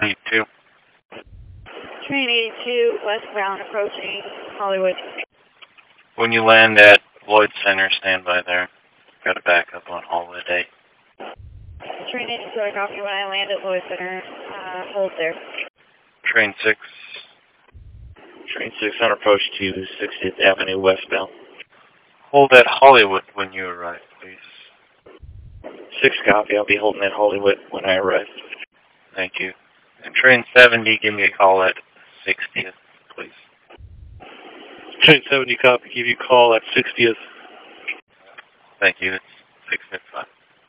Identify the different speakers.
Speaker 1: 82.
Speaker 2: Train 82, westbound approaching Hollywood.
Speaker 1: When you land at Lloyd Center, stand by there. Got a backup on Holiday.
Speaker 2: Train 82, I copy when I land at Lloyd Center. Hold there.
Speaker 1: Train 6.
Speaker 3: Train 6 on approach to 60th Avenue westbound.
Speaker 1: Hold at Hollywood when you arrive, please.
Speaker 3: 6 copy, I'll be holding at Hollywood when I arrive.
Speaker 1: Thank you. And Train 70, give me a call at 60th, please.
Speaker 3: Train 70 copy, give you a call at 60th.
Speaker 1: Thank you. It's 6:55.